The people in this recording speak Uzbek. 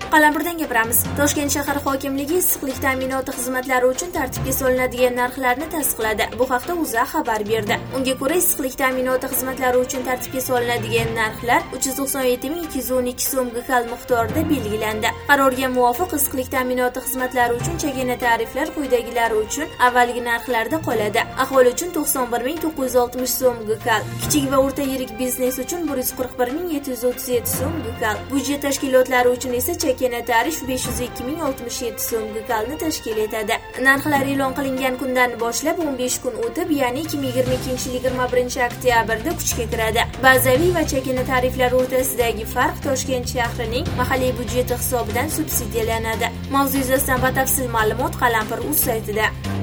Qalampirdan gapiramiz. Toshkent shahar hokimligi issiqlik ta'minoti xizmatlari uchun tartibga solinadigan narxlarni tasdiqladi. Bu haqda O'zA xabar berdi. Unga ko'ra, issiqlik ta'minoti xizmatlari uchun tartibga solinadigan narxlar 397.212 so'm gkal miqdorida belgilandi. Qarorga muvofiq issiqlik ta'minoti xizmatlari uchun chakana tariflar quyidagilari uchun avvalgi narxlarda qoladi. Aholi uchun 91.960 so'm gkal, kichik va o'rta yirik biznes uchun 141.737 so'm gkal, budjet tashkilotlari uchun esa chakana tarif 502.067 so'm gkalni tashkil etadi. Narxlar e'lon qilingan kundan boshlab 15 kun o'tib, ya'ni 2022-21 oktyabrda kuchga kiradi. Bazaviy va chakana tariflar o'rtasidagi farq Toshkent shahrining mahalliy budjeti hisobidan subsidiyalanadi. Mavzu yuzasidan batafsil ma'lumot Qalampir.uz saytida.